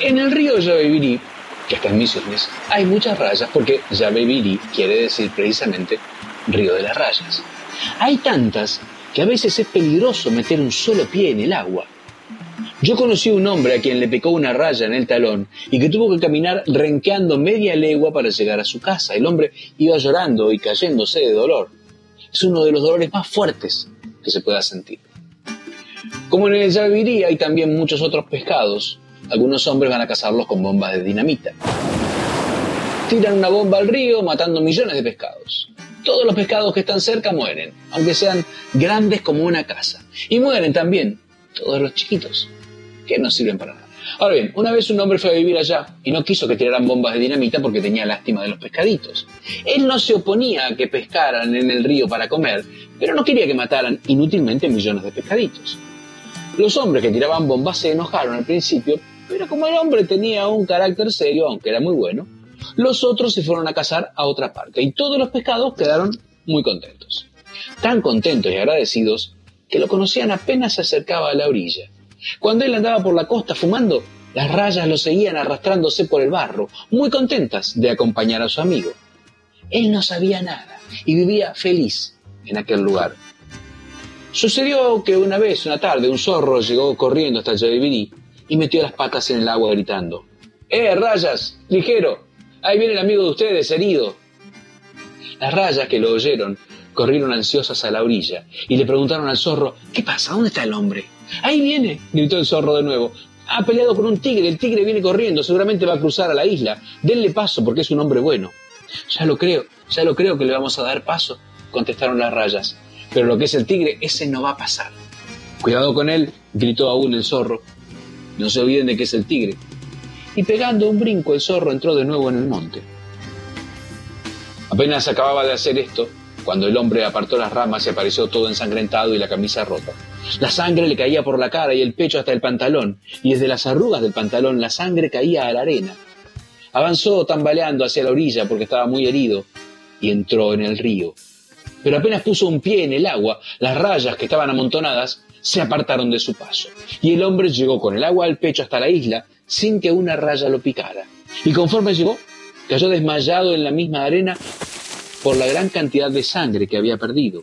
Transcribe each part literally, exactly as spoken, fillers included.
En el río Yabebirí, que está en Misiones, hay muchas rayas porque Yabebirí quiere decir precisamente río de las rayas. Hay tantas que a veces es peligroso meter un solo pie en el agua. Yo conocí a un hombre a quien le picó una raya en el talón y que tuvo que caminar renqueando media legua para llegar a su casa. El hombre iba llorando y cayéndose de dolor. Es uno de los dolores más fuertes que se pueda sentir. Como en el Yabebirí hay también muchos otros pescados, algunos hombres van a cazarlos con bombas de dinamita. Tiran una bomba al río matando millones de pescados. Todos los pescados que están cerca mueren, aunque sean grandes como una casa. Y mueren también todos los chiquitos, que no sirven para nada. Ahora bien, una vez un hombre fue a vivir allá y no quiso que tiraran bombas de dinamita porque tenía lástima de los pescaditos. Él no se oponía a que pescaran en el río para comer, pero no quería que mataran inútilmente millones de pescaditos. Los hombres que tiraban bombas se enojaron al principio, pero como el hombre tenía un carácter serio, aunque era muy bueno, los otros se fueron a cazar a otra parte y todos los pescados quedaron muy contentos. Tan contentos y agradecidos que lo conocían apenas se acercaba a la orilla. Cuando él andaba por la costa fumando, las rayas lo seguían arrastrándose por el barro, muy contentas de acompañar a su amigo. Él no sabía nada y vivía feliz en aquel lugar. Sucedió que una vez, una tarde, un zorro llegó corriendo hasta el Yabebirí y metió las patas en el agua gritando: ¡Eh, rayas! ¡Ligero! Ahí viene el amigo de ustedes, herido. Las rayas, que lo oyeron, corrieron ansiosas a la orilla y le preguntaron al zorro: ¿qué pasa? ¿Dónde está el hombre? ¡Ahí viene!, gritó el zorro de nuevo. Ha peleado con un tigre, el tigre viene corriendo, seguramente va a cruzar a la isla. Denle paso porque es un hombre bueno. Ya lo creo, ya lo creo que le vamos a dar paso, contestaron las rayas. Pero lo que es el tigre, ese no va a pasar. Cuidado con él, gritó aún el zorro. No se olviden de que es el tigre. Y pegando un brinco, el zorro entró de nuevo en el monte. Apenas acababa de hacer esto, cuando el hombre apartó las ramas y apareció todo ensangrentado y la camisa rota. La sangre le caía por la cara y el pecho hasta el pantalón, y desde las arrugas del pantalón la sangre caía a la arena. Avanzó tambaleando hacia la orilla porque estaba muy herido y entró en el río. Pero apenas puso un pie en el agua, las rayas que estaban amontonadas se apartaron de su paso, y el hombre llegó con el agua al pecho hasta la isla sin que una raya lo picara. Y conforme llegó, cayó desmayado en la misma arena por la gran cantidad de sangre que había perdido.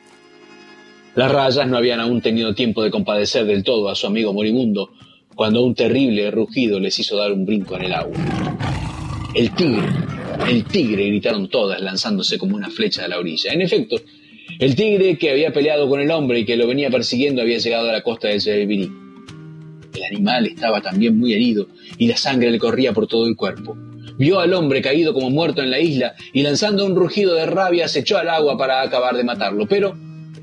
Las rayas no habían aún tenido tiempo de compadecer del todo a su amigo moribundo cuando un terrible rugido les hizo dar un brinco en el agua. ¡El tigre! ¡El tigre!, gritaron todas, lanzándose como una flecha a la orilla. En efecto, el tigre que había peleado con el hombre y que lo venía persiguiendo había llegado a la costa del Yabebirí. El animal estaba también muy herido y la sangre le corría por todo el cuerpo. Vio al hombre caído como muerto en la isla y lanzando un rugido de rabia se echó al agua para acabar de matarlo. Pero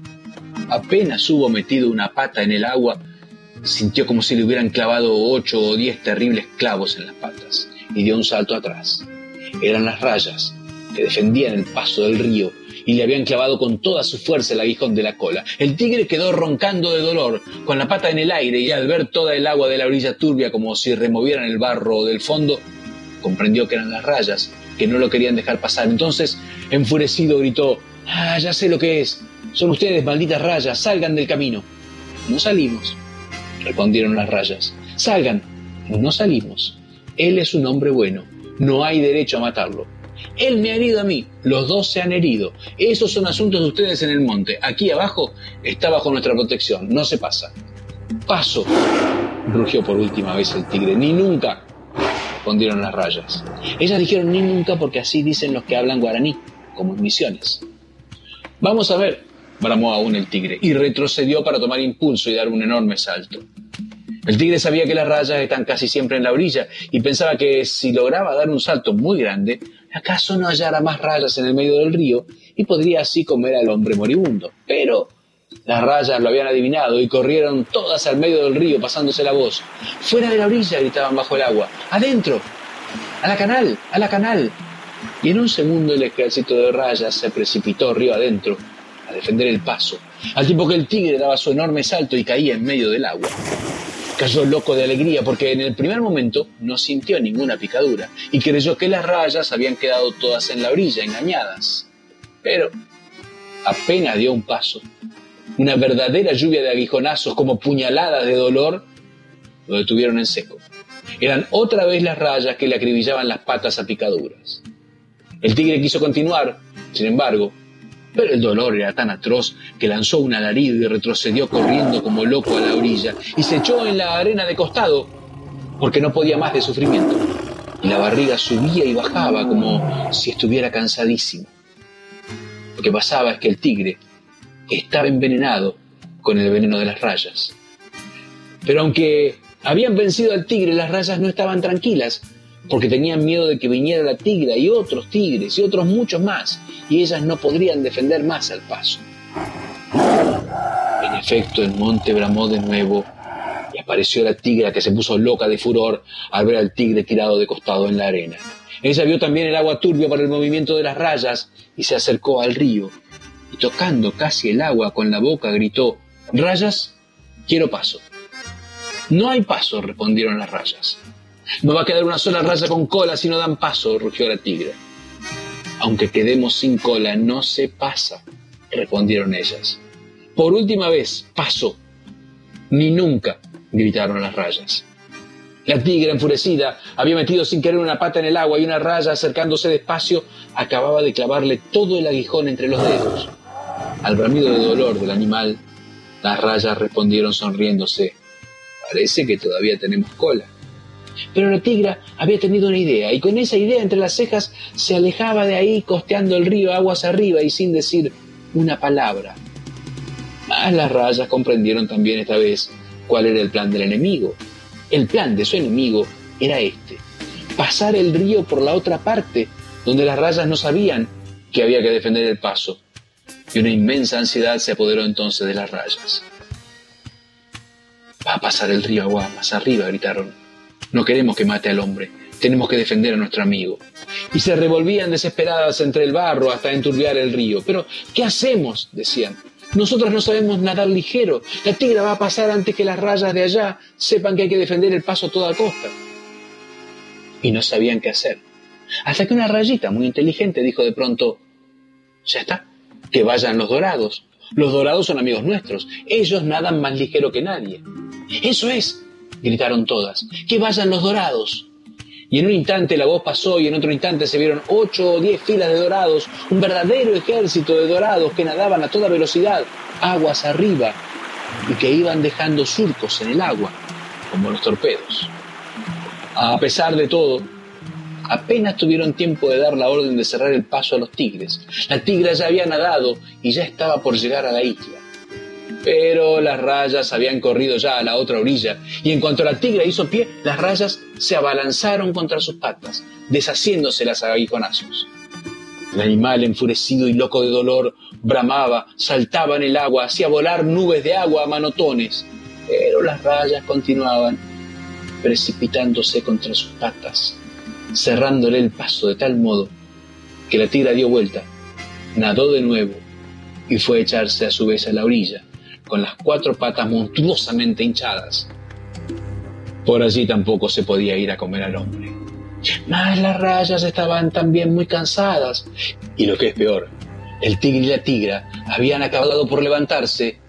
apenas hubo metido una pata en el agua, sintió como si le hubieran clavado ocho o diez terribles clavos en las patas y dio un salto atrás. Eran las rayas que defendían el paso del río y le habían clavado con toda su fuerza el aguijón de la cola. El tigre quedó roncando de dolor, con la pata en el aire, y al ver toda el agua de la orilla turbia como si removieran el barro del fondo, comprendió que eran las rayas, que no lo querían dejar pasar. Entonces, enfurecido, gritó: «Ah, ya sé lo que es. Son ustedes, malditas rayas, salgan del camino». «No salimos», respondieron las rayas. «Salgan». «No salimos. Él es un hombre bueno. No hay derecho a matarlo. Él me ha herido a mí. Los dos se han herido. Esos son asuntos de ustedes en el monte. Aquí abajo está bajo nuestra protección. No se pasa». «Paso», rugió por última vez el tigre. «Ni nunca», respondieron las rayas. Ellas dijeron ni nunca porque así dicen los que hablan guaraní, como en Misiones. «Vamos a ver», bramó aún el tigre, y retrocedió para tomar impulso y dar un enorme salto. El tigre sabía que las rayas están casi siempre en la orilla y pensaba que si lograba dar un salto muy grande, acaso no hallara más rayas en el medio del río y podría así comer al hombre moribundo. Pero las rayas lo habían adivinado y corrieron todas al medio del río pasándose la voz. «¡Fuera de la orilla!», gritaban bajo el agua. «¡Adentro! ¡A la canal! ¡A la canal!». Y en un segundo el ejército de rayas se precipitó río adentro a defender el paso, al tiempo que el tigre daba su enorme salto y caía en medio del agua. Cayó loco de alegría porque en el primer momento no sintió ninguna picadura y creyó que las rayas habían quedado todas en la orilla, engañadas. Pero apenas dio un paso, una verdadera lluvia de aguijonazos como puñaladas de dolor lo detuvieron en seco. Eran otra vez las rayas que le acribillaban las patas a picaduras. El tigre quiso continuar, sin embargo, pero el dolor era tan atroz que lanzó un alarido y retrocedió corriendo como loco a la orilla y se echó en la arena de costado porque no podía más de sufrimiento. Y la barriga subía y bajaba como si estuviera cansadísimo. Lo que pasaba es que el tigre estaba envenenado con el veneno de las rayas. Pero aunque habían vencido al tigre, las rayas no estaban tranquilas, porque tenían miedo de que viniera la tigra y otros tigres y otros muchos más, y ellas no podrían defender más al paso. En efecto, el monte bramó de nuevo y apareció la tigra, que se puso loca de furor al ver al tigre tirado de costado en la arena. Ella vio también el agua turbia por el movimiento de las rayas y se acercó al río, y tocando casi el agua con la boca gritó: «Rayas, quiero paso». «No hay paso», respondieron las rayas. «No va a quedar una sola raya con cola si no dan paso», rugió la tigra. «Aunque quedemos sin cola, no se pasa», respondieron ellas. «Por última vez, paso». «Ni nunca», gritaron las rayas. La tigra, enfurecida, había metido sin querer una pata en el agua y una raya, acercándose despacio, acababa de clavarle todo el aguijón entre los dedos. Al bramido de dolor del animal, las rayas respondieron sonriéndose: «Parece que todavía tenemos cola». Pero la tigra había tenido una idea, y con esa idea entre las cejas se alejaba de ahí, costeando el río aguas arriba y sin decir una palabra. Mas las rayas comprendieron también esta vez cuál era el plan del enemigo. El plan de su enemigo era este: pasar el río por la otra parte, donde las rayas no sabían que había que defender el paso. Y una inmensa ansiedad se apoderó entonces de las rayas. «Va a pasar el río agua más arriba», gritaron. «No queremos que mate al hombre, tenemos que defender a nuestro amigo». Y se revolvían desesperadas entre el barro hasta enturbiar el río. «¿Pero qué hacemos?», decían. «Nosotros no sabemos nadar ligero. La tigra va a pasar antes que las rayas de allá sepan que hay que defender el paso a toda costa». Y no sabían qué hacer. Hasta que una rayita muy inteligente dijo de pronto: «Ya está, que vayan los dorados. Los dorados son amigos nuestros. Ellos nadan más ligero que nadie». «¡Eso es!», gritaron todas. «¡Que vayan los dorados!». Y en un instante la voz pasó y en otro instante se vieron ocho o diez filas de dorados, un verdadero ejército de dorados que nadaban a toda velocidad, aguas arriba, y que iban dejando surcos en el agua, como los torpedos. A pesar de todo, apenas tuvieron tiempo de dar la orden de cerrar el paso a los tigres. La tigra ya había nadado y ya estaba por llegar a la isla. Pero las rayas habían corrido ya a la otra orilla, y en cuanto la tigra hizo pie, las rayas se abalanzaron contra sus patas, deshaciéndoselas a aguijonazos. El animal, enfurecido y loco de dolor, bramaba, saltaba en el agua, hacía volar nubes de agua a manotones, pero las rayas continuaban precipitándose contra sus patas, cerrándole el paso de tal modo que la tigra dio vuelta, nadó de nuevo y fue a echarse a su vez a la orilla, con las cuatro patas monstruosamente hinchadas. Por allí tampoco se podía ir a comer al hombre. Mas las rayas estaban también muy cansadas, y lo que es peor, el tigre y la tigra habían acabado por levantarse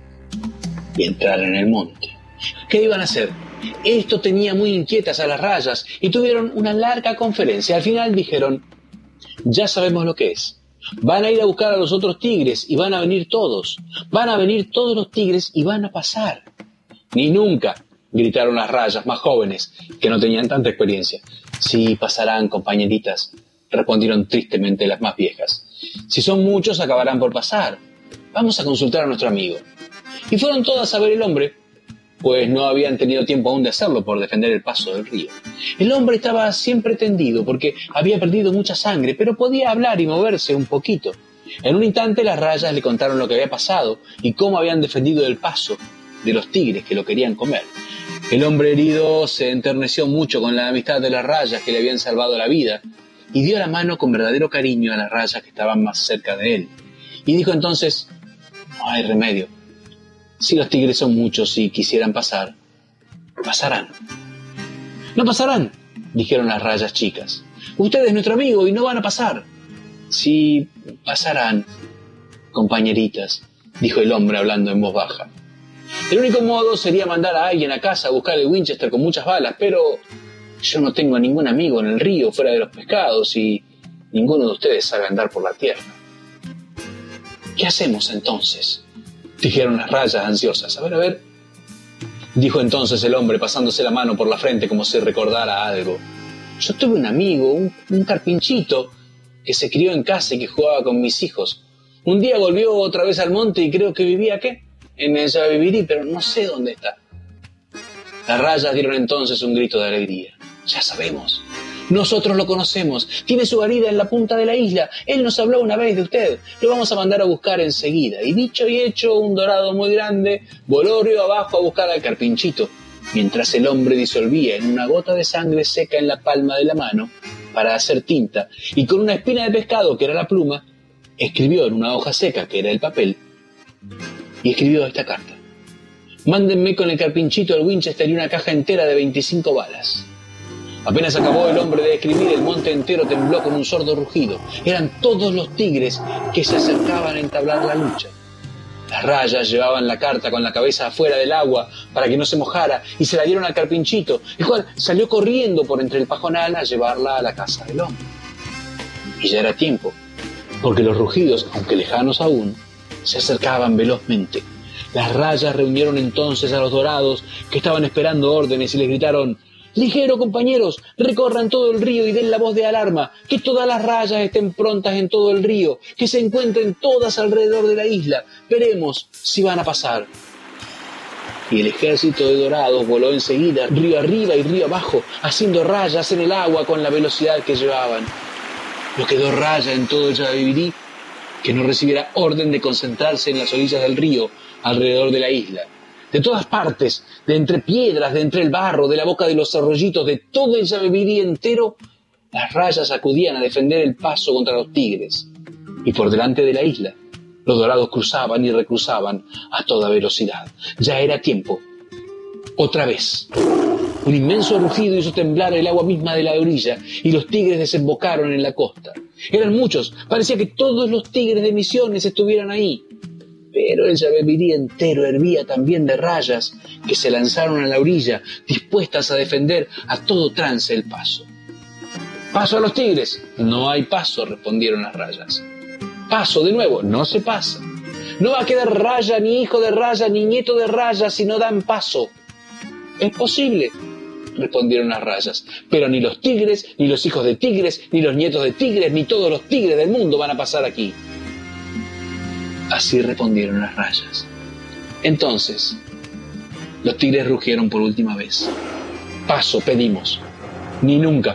y entrar en el monte. ¿Qué iban a hacer? Esto tenía muy inquietas a las rayas y tuvieron una larga conferencia. Al final dijeron: «Ya sabemos lo que es. Van a ir a buscar a los otros tigres y van a venir todos. Van a venir todos los tigres y van a pasar». «Ni nunca», gritaron las rayas más jóvenes, que no tenían tanta experiencia. «Sí, pasarán, compañeritas», respondieron tristemente las más viejas. «Si son muchos, acabarán por pasar. Vamos a consultar a nuestro amigo». Y fueron todas a ver el hombre, pues no habían tenido tiempo aún de hacerlo por defender el paso del río. El hombre estaba siempre tendido porque había perdido mucha sangre, pero podía hablar y moverse un poquito. En un instante las rayas le contaron lo que había pasado y cómo habían defendido el paso de los tigres que lo querían comer. El hombre herido se enterneció mucho con la amistad de las rayas que le habían salvado la vida y dio la mano con verdadero cariño a las rayas que estaban más cerca de él. Y dijo entonces: «No hay remedio. Si los tigres son muchos y quisieran pasar, pasarán». «No pasarán», dijeron las rayas chicas. «Usted es nuestro amigo y no van a pasar». «Sí, pasarán, compañeritas», dijo el hombre hablando en voz baja. El único modo sería mandar a alguien a casa a buscar el Winchester con muchas balas, pero yo no tengo a ningún amigo en el río fuera de los pescados y ninguno de ustedes sabe andar por la tierra. ¿Qué hacemos entonces?, dijeron las rayas ansiosas. A ver, a ver, dijo entonces el hombre pasándose la mano por la frente como si recordara algo. Yo tuve un amigo, un, un carpinchito, que se crió en casa y que jugaba con mis hijos. Un día volvió otra vez al monte y creo que vivía, ¿qué?, en el Yabebirí, pero no sé dónde está. Las rayas dieron entonces un grito de alegría. Ya sabemos. Nosotros lo conocemos. Tiene su guarida en la punta de la isla. Él nos habló una vez de usted. Lo vamos a mandar a buscar enseguida. Y dicho y hecho, un dorado muy grande voló río abajo a buscar al carpinchito, mientras el hombre disolvía en una gota de sangre seca en la palma de la mano para hacer tinta, y con una espina de pescado, que era la pluma, escribió en una hoja seca, que era el papel, y escribió esta carta. Mándenme con el carpinchito al Winchester y una caja entera de veinticinco balas. Apenas acabó el hombre de escribir, el monte entero tembló con un sordo rugido. Eran todos los tigres que se acercaban a entablar la lucha. Las rayas llevaban la carta con la cabeza afuera del agua para que no se mojara y se la dieron al carpinchito, el cual salió corriendo por entre el pajonal a llevarla a la casa del hombre. Y ya era tiempo, porque los rugidos, aunque lejanos aún, se acercaban velozmente. Las rayas reunieron entonces a los dorados que estaban esperando órdenes y les gritaron: «Ligero, compañeros, recorran todo el río y den la voz de alarma, que todas las rayas estén prontas en todo el río, que se encuentren todas alrededor de la isla. Veremos si van a pasar». Y el ejército de dorados voló enseguida, río arriba y río abajo, haciendo rayas en el agua con la velocidad que llevaban. No quedó raya en todo el Yabebirí que no recibiera orden de concentrarse en las orillas del río alrededor de la isla. De todas partes, de entre piedras, de entre el barro, de la boca de los arroyitos, de todo el Yabebirí entero, las rayas acudían a defender el paso contra los tigres. Y por delante de la isla, los dorados cruzaban y recruzaban a toda velocidad. Ya era tiempo. Otra vez. Un inmenso rugido hizo temblar el agua misma de la orilla y los tigres desembocaron en la costa. Eran muchos, parecía que todos los tigres de Misiones estuvieran ahí. Pero el Yabebirí entero hervía también de rayas que se lanzaron a la orilla, dispuestas a defender a todo trance el paso. «¡Paso a los tigres!». «No hay paso», respondieron las rayas. «Paso de nuevo». «No se pasa». «No va a quedar raya, ni hijo de raya, ni nieto de raya si no dan paso». «Es posible», respondieron las rayas, «pero ni los tigres, ni los hijos de tigres, ni los nietos de tigres, ni todos los tigres del mundo van a pasar aquí». Así respondieron las rayas. Entonces, los tigres rugieron por última vez. «Paso, pedimos». «Ni nunca».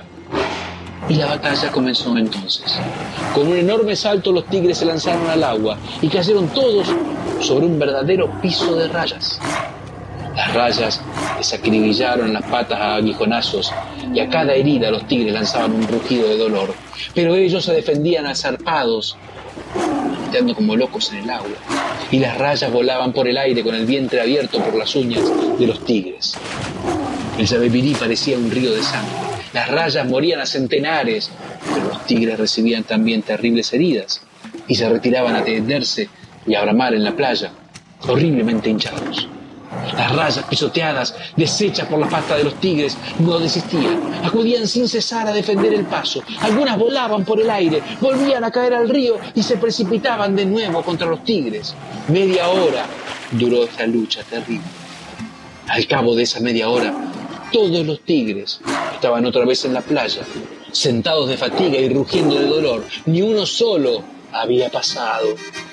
Y la batalla comenzó entonces. Con un enorme salto los tigres se lanzaron al agua y cayeron todos sobre un verdadero piso de rayas. Las rayas les acribillaron las patas a aguijonazos y a cada herida los tigres lanzaban un rugido de dolor. Pero ellos se defendían a zarpados, agitando como locos en el agua, y las rayas volaban por el aire con el vientre abierto por las uñas de los tigres. El Yabebirí parecía un río de sangre. Las rayas morían a centenares, pero los tigres recibían también terribles heridas y se retiraban a tenderse y a bramar en la playa, horriblemente hinchados. Las rayas pisoteadas, deshechas por la pata de los tigres, no desistían. Acudían sin cesar a defender el paso. Algunas volaban por el aire, volvían a caer al río y se precipitaban de nuevo contra los tigres. Media hora duró esta lucha terrible. Al cabo de esa media hora, todos los tigres estaban otra vez en la playa, sentados de fatiga y rugiendo de dolor. Ni uno solo había pasado.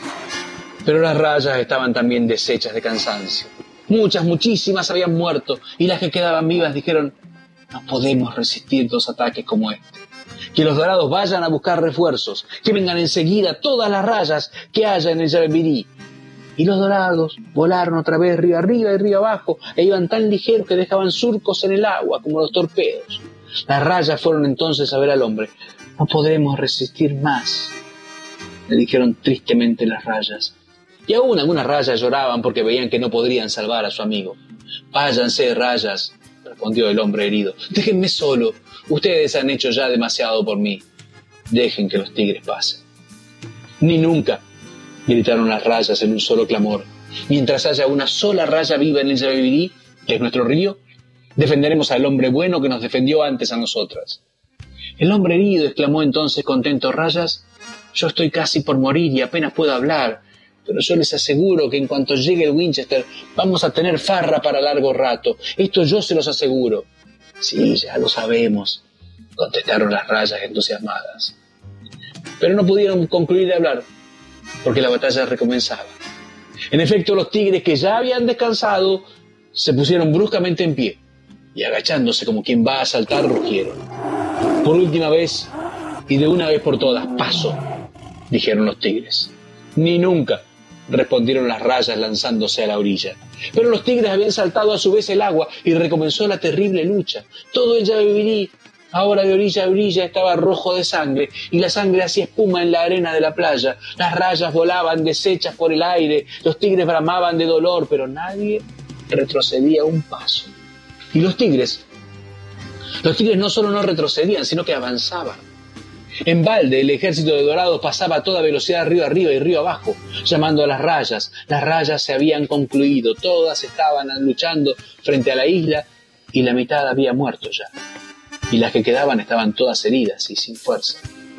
Pero las rayas estaban también deshechas de cansancio. Muchas, muchísimas habían muerto, y las que quedaban vivas dijeron: «No podemos resistir dos ataques como este. Que los dorados vayan a buscar refuerzos, que vengan enseguida todas las rayas que haya en el Yabebirí». Y los dorados volaron otra vez río arriba y río abajo, e iban tan ligeros que dejaban surcos en el agua como los torpedos. Las rayas fueron entonces a ver al hombre. «No podremos resistir más», le dijeron tristemente las rayas. Y aún algunas rayas lloraban porque veían que no podrían salvar a su amigo. «Váyanse, rayas», respondió el hombre herido. «Déjenme solo. Ustedes han hecho ya demasiado por mí. Dejen que los tigres pasen». «Ni nunca», gritaron las rayas en un solo clamor. Mientras haya una sola raya viva en el Yabebirí, que es nuestro río, defenderemos al hombre bueno que nos defendió antes a nosotras. El hombre herido exclamó entonces contento: Rayas, yo estoy casi por morir y apenas puedo hablar, pero yo les aseguro que en cuanto llegue el Winchester vamos a tener farra para largo rato. Esto yo se los aseguro. Sí, ya lo sabemos, contestaron las rayas entusiasmadas. Pero no pudieron concluir de hablar, porque la batalla recomenzaba. En efecto, los tigres, que ya habían descansado, se pusieron bruscamente en pie y, agachándose como quien va a saltar, rugieron. Por última vez y de una vez por todas, paso, dijeron los tigres. Ni nunca, respondieron las rayas lanzándose a la orilla. Pero los tigres habían saltado a su vez el agua y recomenzó la terrible lucha. Todo el Yabebirí, ahora de orilla a orilla, estaba rojo de sangre, y la sangre hacía espuma en la arena de la playa. Las rayas volaban deshechas por el aire, los tigres bramaban de dolor, pero nadie retrocedía un paso. Y los tigres, los tigres no solo no retrocedían, sino que avanzaban. En balde, el ejército de Dorados pasaba a toda velocidad río arriba y río abajo, llamando a las rayas. Las rayas se habían concluido, todas estaban luchando frente a la isla, y la mitad había muerto ya. Y las que quedaban estaban todas heridas y sin fuerza.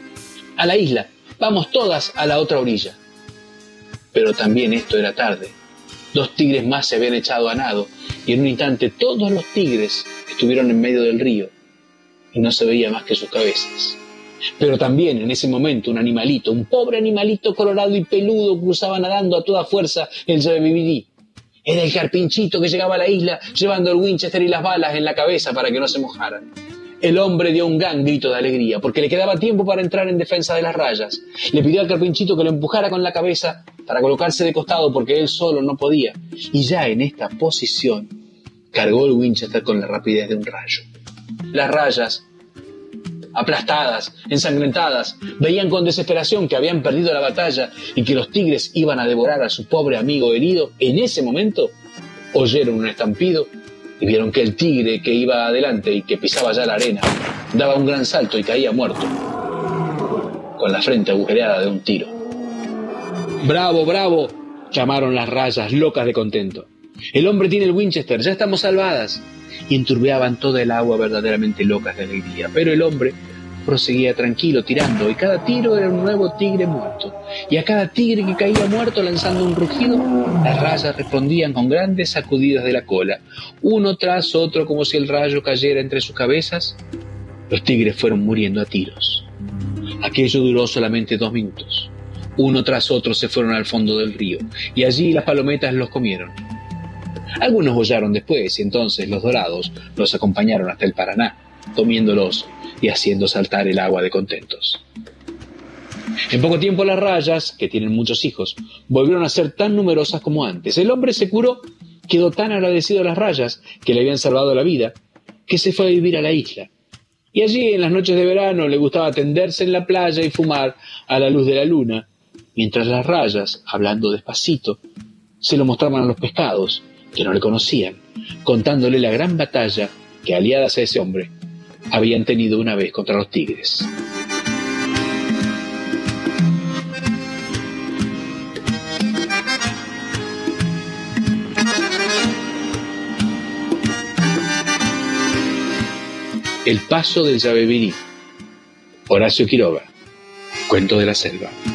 A la isla, vamos todas a la otra orilla. Pero también esto era tarde. Dos tigres más se habían echado a nado, y en un instante todos los tigres estuvieron en medio del río, y no se veía más que sus cabezas. Pero también en ese momento un animalito, un pobre animalito colorado y peludo, cruzaba nadando a toda fuerza el Yabebirí. Era el carpinchito que llegaba a la isla llevando el Winchester y las balas en la cabeza para que no se mojaran. El hombre dio un gran grito de alegría, porque le quedaba tiempo para entrar en defensa de las rayas. Le pidió al carpinchito que lo empujara con la cabeza para colocarse de costado, porque él solo no podía. Y ya en esta posición cargó el Winchester con la rapidez de un rayo. Las rayas, aplastadas, ensangrentadas, veían con desesperación que habían perdido la batalla y que los tigres iban a devorar a su pobre amigo herido. En ese momento oyeron un estampido y vieron que el tigre que iba adelante y que pisaba ya la arena daba un gran salto y caía muerto, con la frente agujereada de un tiro. ¡Bravo, bravo!, llamaron las rayas, locas de contento. El hombre tiene el Winchester, ya estamos salvadas. Y enturbiaban toda el agua, verdaderamente locas de alegría. Pero el hombre proseguía tranquilo, tirando, y cada tiro era un nuevo tigre muerto. Y a cada tigre que caía muerto lanzando un rugido, las rayas respondían con grandes sacudidas de la cola, uno tras otro, como si el rayo cayera entre sus cabezas. Los tigres fueron muriendo a tiros. Aquello duró solamente dos minutos. Uno tras otro se fueron al fondo del río, y allí las palometas los comieron. Algunos boyaron después, y entonces los Dorados los acompañaron hasta el Paraná, comiéndolos y haciendo saltar el agua de contentos. En poco tiempo las rayas, que tienen muchos hijos, volvieron a ser tan numerosas como antes. El hombre se curó, quedó tan agradecido a las rayas, que le habían salvado la vida, que se fue a vivir a la isla. Y allí, en las noches de verano, le gustaba tenderse en la playa y fumar a la luz de la luna, mientras las rayas, hablando despacito, se lo mostraban a los pescados, que no le conocían, contándole la gran batalla que, aliadas a ese hombre, habían tenido una vez contra los tigres. El paso del Yabebirí. Horacio Quiroga, Cuento de la Selva.